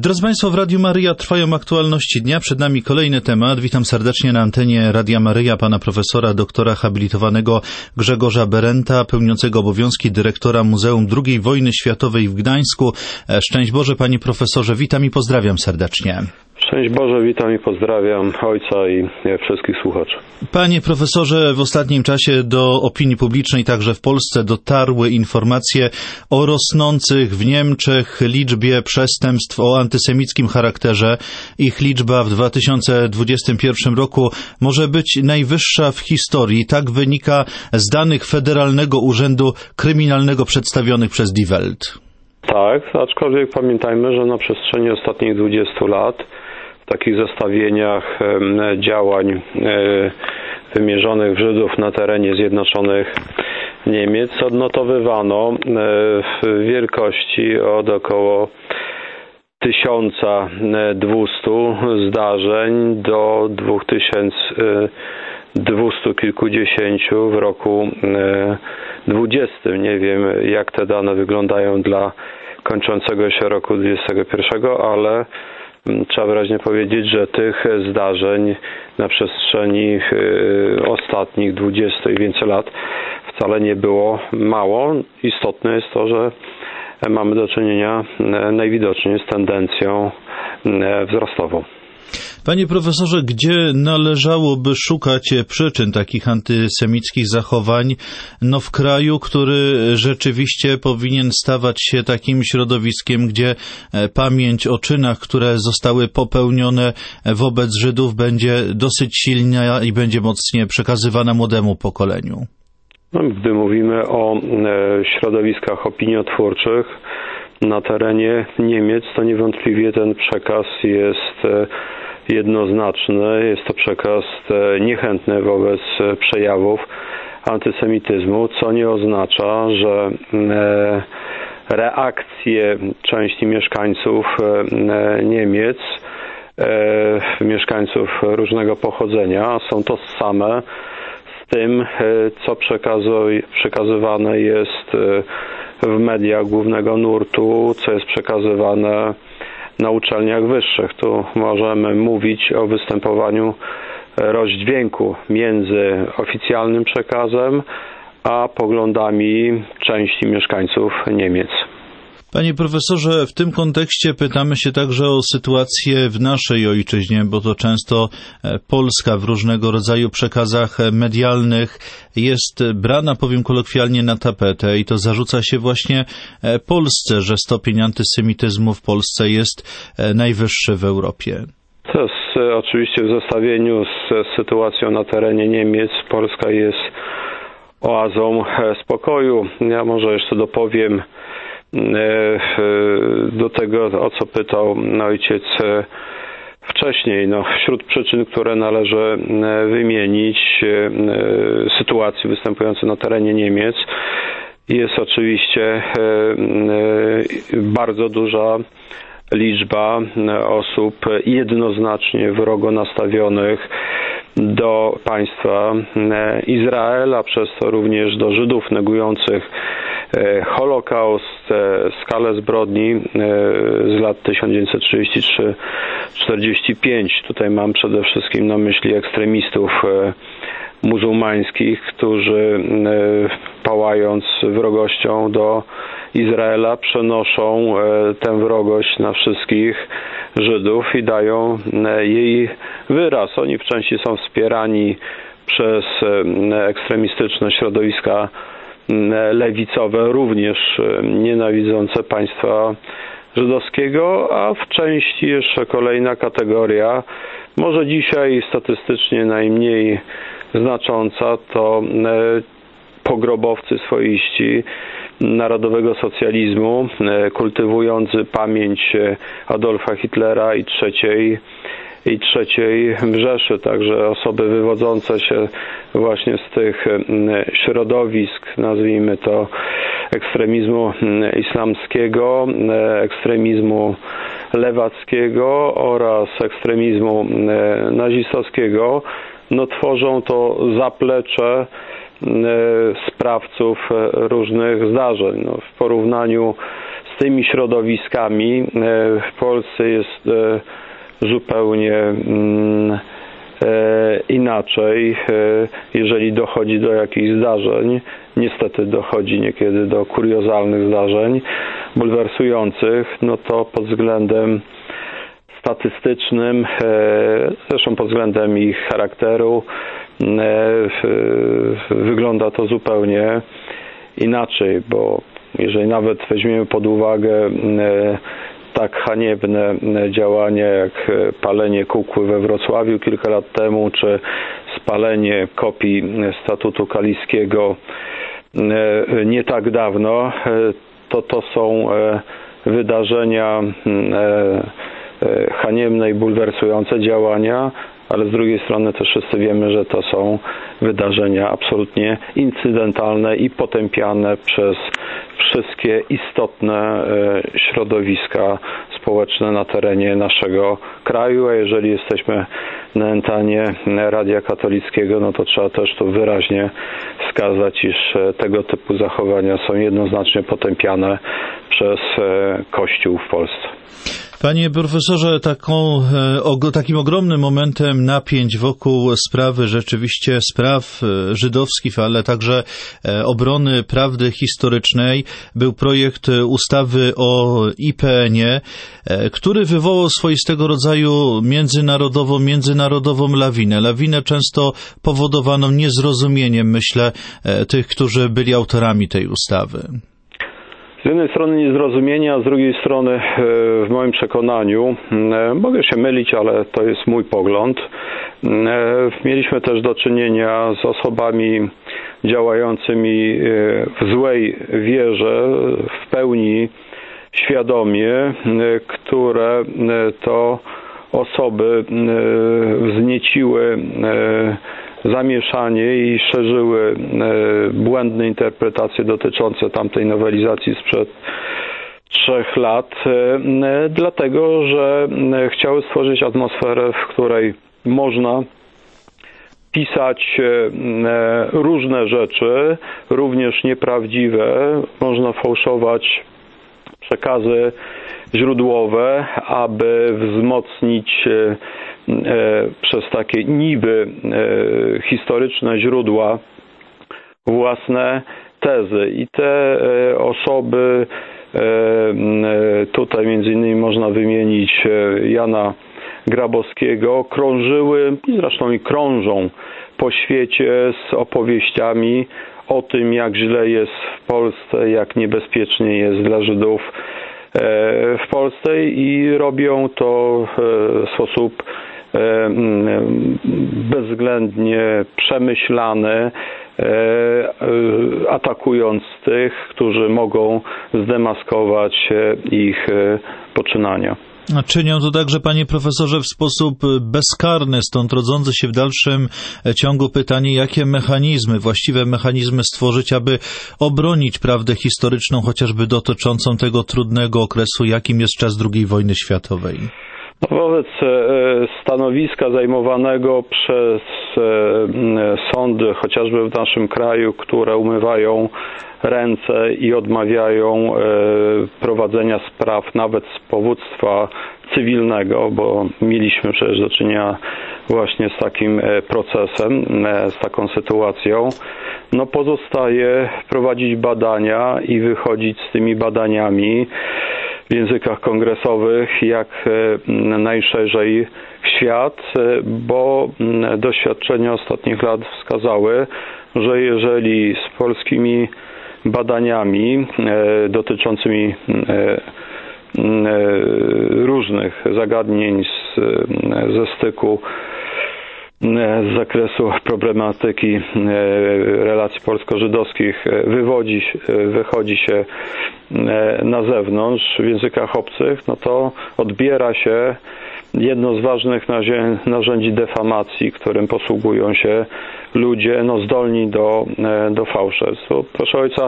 Drodzy Państwo, w Radiu Maryja trwają aktualności dnia. Przed nami kolejny temat. Witam serdecznie na antenie Radia Maryja pana profesora, doktora habilitowanego Grzegorza Berenta, pełniącego obowiązki dyrektora Muzeum II Wojny Światowej w Gdańsku. Szczęść Boże, panie profesorze, witam i pozdrawiam serdecznie. Szczęść Boże, witam i pozdrawiam ojca i wszystkich słuchaczy. Panie profesorze, w ostatnim czasie do opinii publicznej, także w Polsce, dotarły informacje o rosnących w Niemczech liczbie przestępstw o antysemickim charakterze. Ich liczba w 2021 roku może być najwyższa w historii. Tak wynika z danych Federalnego Urzędu Kryminalnego przedstawionych przez Die Welt. Tak, aczkolwiek pamiętajmy, że na przestrzeni ostatnich 20 lat w takich zestawieniach działań wymierzonych w Żydów na terenie Zjednoczonych Niemiec odnotowywano wielkości od około 1200 zdarzeń do 2200 kilkudziesięciu w roku 2020. Nie wiem, jak te dane wyglądają dla kończącego się roku 2021, ale trzeba wyraźnie powiedzieć, że tych zdarzeń na przestrzeni ostatnich 20 i więcej lat wcale nie było mało. Istotne jest to, że mamy do czynienia najwidoczniej z tendencją wzrostową. Panie profesorze, gdzie należałoby szukać przyczyn takich antysemickich zachowań? W kraju, który rzeczywiście powinien stawać się takim środowiskiem, gdzie pamięć o czynach, które zostały popełnione wobec Żydów, będzie dosyć silna i będzie mocniej przekazywana młodemu pokoleniu. Gdy mówimy o środowiskach opiniotwórczych na terenie Niemiec, to niewątpliwie ten przekaz jest jednoznaczny. Jest to przekaz niechętny wobec przejawów antysemityzmu, co nie oznacza, że reakcje części mieszkańców Niemiec, mieszkańców różnego pochodzenia, są to same z tym, co przekazywane jest w mediach głównego nurtu, co jest przekazywane na uczelniach wyższych. Tu możemy mówić o występowaniu rozdźwięku między oficjalnym przekazem a poglądami części mieszkańców Niemiec. Panie profesorze, w tym kontekście pytamy się także o sytuację w naszej ojczyźnie, bo to często Polska w różnego rodzaju przekazach medialnych jest brana, powiem kolokwialnie, na tapetę i to zarzuca się właśnie Polsce, że stopień antysemityzmu w Polsce jest najwyższy w Europie. To jest oczywiście w zestawieniu z sytuacją na terenie Niemiec. Polska jest oazą spokoju. Ja może jeszcze dopowiem do tego, o co pytał ojciec wcześniej. Wśród przyczyn, które należy wymienić sytuacji występującej na terenie Niemiec, jest oczywiście bardzo duża liczba osób jednoznacznie wrogo nastawionych do państwa Izrael, a przez to również do Żydów negujących Holokaust, skalę zbrodni z lat 1933-45. Tutaj mam przede wszystkim na myśli ekstremistów muzułmańskich, którzy pałając wrogością do Izraela przenoszą tę wrogość na wszystkich Żydów i dają jej wyraz. Oni w części są wspierani przez ekstremistyczne środowiska lewicowe, również nienawidzące państwa żydowskiego, a w części jeszcze kolejna kategoria, może dzisiaj statystycznie najmniej znacząca, to pogrobowcy swoiści narodowego socjalizmu, kultywujący pamięć Adolfa Hitlera i trzeciej Rzeszy, także osoby wywodzące się właśnie z tych środowisk, nazwijmy to ekstremizmu islamskiego, ekstremizmu lewackiego oraz ekstremizmu nazistowskiego, tworzą to zaplecze sprawców różnych zdarzeń. W porównaniu z tymi środowiskami w Polsce jest zupełnie inaczej. Jeżeli dochodzi do jakichś zdarzeń, niestety dochodzi niekiedy do kuriozalnych zdarzeń, bulwersujących, no to pod względem statystycznym, zresztą pod względem ich charakteru, wygląda to zupełnie inaczej, bo jeżeli nawet weźmiemy pod uwagę tak haniebne działania jak palenie kukły we Wrocławiu kilka lat temu, czy spalenie kopii Statutu Kaliskiego nie tak dawno, to są wydarzenia haniebne i bulwersujące działania, ale z drugiej strony też wszyscy wiemy, że to są wydarzenia absolutnie incydentalne i potępiane przez wszystkie istotne środowiska społeczne na terenie naszego kraju, a jeżeli jesteśmy na antenie Radia Katolickiego, no to trzeba też tu wyraźnie wskazać, iż tego typu zachowania są jednoznacznie potępiane przez Kościół w Polsce. Panie profesorze, takim ogromnym momentem napięć wokół sprawy, rzeczywiście spraw żydowskich, ale także obrony prawdy historycznej, był projekt ustawy o IPN-ie, który wywołał swoistego rodzaju międzynarodową lawinę często powodowaną niezrozumieniem, myślę, tych, którzy byli autorami tej ustawy. Z jednej strony niezrozumienia, a z drugiej strony w moim przekonaniu, mogę się mylić, ale to jest mój pogląd, mieliśmy też do czynienia z osobami działającymi w złej wierze, w pełni świadomie, które to osoby wznieciły zamieszanie i szerzyły błędne interpretacje dotyczące tamtej nowelizacji sprzed 3 lat, dlatego że chciały stworzyć atmosferę, w której można pisać różne rzeczy, również nieprawdziwe, można fałszować przekazy źródłowe, aby wzmocnić przez takie niby historyczne źródła własne tezy. I te osoby, tutaj między innymi można wymienić Jana Grabowskiego, krążyły i zresztą i krążą po świecie z opowieściami o tym, jak źle jest w Polsce, jak niebezpiecznie jest dla Żydów w Polsce i robią to w sposób bezwzględnie przemyślany, atakując tych, którzy mogą zdemaskować ich poczynania. Czynią to także, panie profesorze, w sposób bezkarny, stąd rodzące się w dalszym ciągu pytanie, jakie właściwe mechanizmy stworzyć, aby obronić prawdę historyczną, chociażby dotyczącą tego trudnego okresu, jakim jest czas II wojny światowej. Wobec stanowiska zajmowanego przez sądy, chociażby w naszym kraju, które umywają ręce i odmawiają prowadzenia spraw nawet z powództwa cywilnego, bo mieliśmy przecież do czynienia właśnie z takim procesem, z taką sytuacją, no pozostaje prowadzić badania i wychodzić z tymi badaniami w językach kongresowych jak najszerzej w świat, bo doświadczenia ostatnich lat wskazały, że jeżeli z polskimi badaniami dotyczącymi różnych zagadnień ze styku z zakresu problematyki relacji polsko-żydowskich wychodzi się na zewnątrz w językach obcych, no to odbiera się jedno z ważnych narzędzi defamacji, którym posługują się ludzie zdolni do fałszerstwa. Proszę ojca,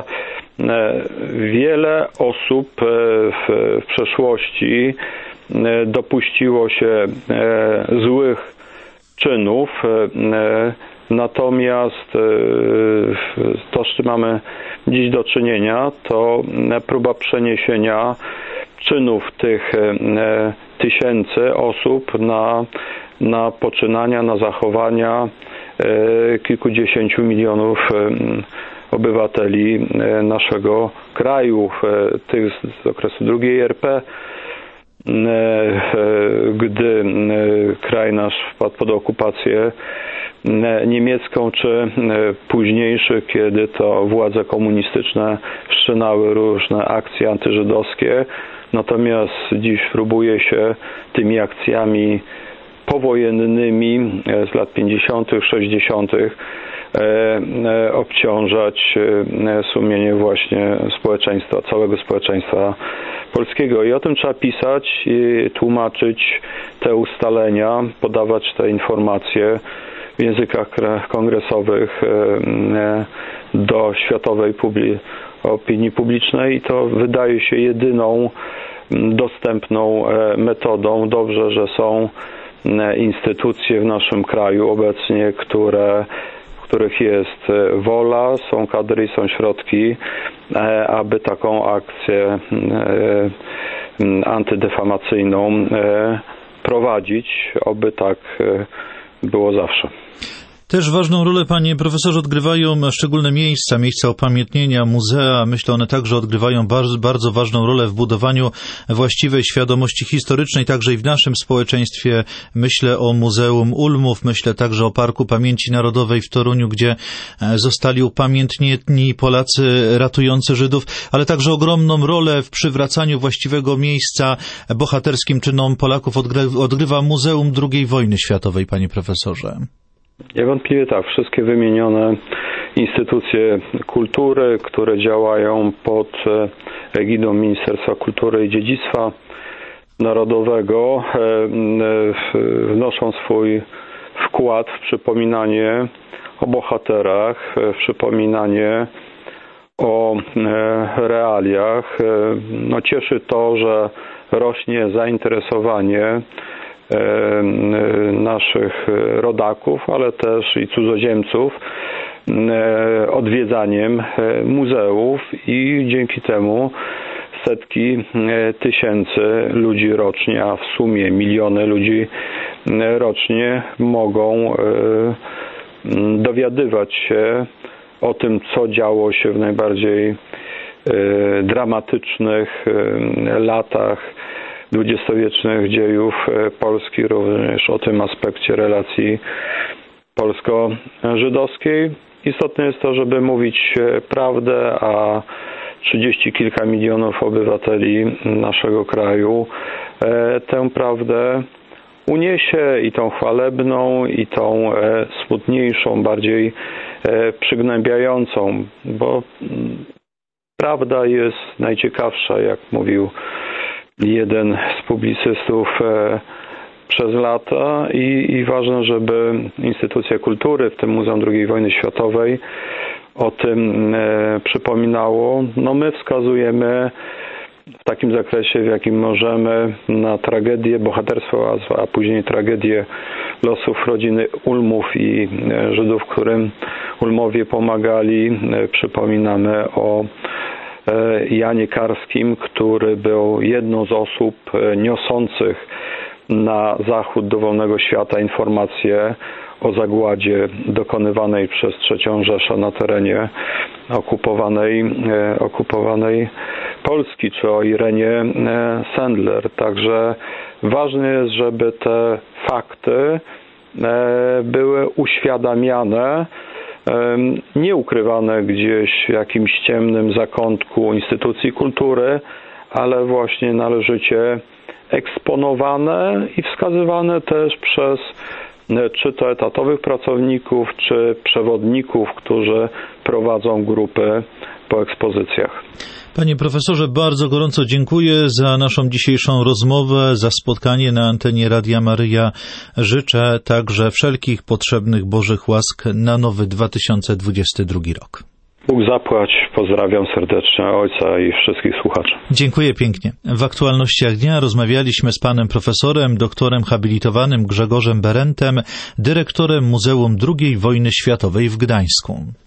wiele osób w przeszłości dopuściło się złych czynów, Natomiast to, z czym mamy dziś do czynienia, to próba przeniesienia czynów tych tysięcy osób na poczynania, na zachowania kilkudziesięciu milionów obywateli naszego kraju, tych z okresu II RP, gdy kraj nasz wpadł pod okupację niemiecką, czy późniejszych, kiedy to władze komunistyczne wszczynały różne akcje antyżydowskie. Natomiast dziś próbuje się tymi akcjami powojennymi z lat 50., 60. obciążać sumienie właśnie społeczeństwa, całego społeczeństwa polskiego. I o tym trzeba pisać, i tłumaczyć te ustalenia, podawać te informacje w językach kongresowych do światowej opinii publicznej, i to wydaje się jedyną dostępną metodą. Dobrze, że są instytucje w naszym kraju obecnie, w których jest wola, są kadry i są środki, aby taką akcję antydefamacyjną prowadzić, oby tak było zawsze. Też ważną rolę, panie profesorze, odgrywają szczególne miejsca upamiętnienia, muzea. Myślę, one także odgrywają bardzo ważną rolę w budowaniu właściwej świadomości historycznej, także i w naszym społeczeństwie. Myślę o Muzeum Ulmów, myślę także o Parku Pamięci Narodowej w Toruniu, gdzie zostali upamiętnieni Polacy ratujący Żydów, ale także ogromną rolę w przywracaniu właściwego miejsca bohaterskim czynom Polaków odgrywa Muzeum II Wojny Światowej, panie profesorze. Niewątpliwie tak. Wszystkie wymienione instytucje kultury, które działają pod egidą Ministerstwa Kultury i Dziedzictwa Narodowego, wnoszą swój wkład w przypominanie o bohaterach, w przypominanie o realiach. Cieszy to, że rośnie zainteresowanie naszych rodaków, ale też i cudzoziemców odwiedzaniem muzeów, i dzięki temu setki tysięcy ludzi rocznie, a w sumie miliony ludzi rocznie mogą dowiadywać się o tym, co działo się w najbardziej dramatycznych latach dwudziestowiecznych dziejów Polski, również o tym aspekcie relacji polsko-żydowskiej. Istotne jest to, żeby mówić prawdę, a 30 kilka milionów obywateli naszego kraju tę prawdę uniesie, i tą chwalebną, i tą smutniejszą, bardziej przygnębiającą, bo prawda jest najciekawsza, jak mówił jeden z publicystów przez lata, i ważne, żeby instytucje kultury, w tym Muzeum II Wojny Światowej, o tym przypominało. My wskazujemy w takim zakresie, w jakim możemy, na tragedię, bohaterstwo, a później tragedię losów rodziny Ulmów i Żydów, którym Ulmowie pomagali. Przypominamy o Janie Karskim, który był jedną z osób niosących na zachód do wolnego świata informacje o zagładzie dokonywanej przez III Rzeszę na terenie okupowanej Polski, czy o Irenie Sendler. Także ważne jest, żeby te fakty były uświadamiane, nie ukrywane gdzieś w jakimś ciemnym zakątku instytucji kultury, ale właśnie należycie eksponowane i wskazywane też przez czy to etatowych pracowników, czy przewodników, którzy prowadzą grupy po ekspozycjach. Panie profesorze, bardzo gorąco dziękuję za naszą dzisiejszą rozmowę, za spotkanie na antenie Radia Maryja. Życzę także wszelkich potrzebnych Bożych łask na nowy 2022 rok. Bóg zapłać. Pozdrawiam serdecznie ojca i wszystkich słuchaczy. Dziękuję pięknie. W aktualnościach dnia rozmawialiśmy z panem profesorem, doktorem habilitowanym Grzegorzem Berentem, dyrektorem Muzeum II Wojny Światowej w Gdańsku.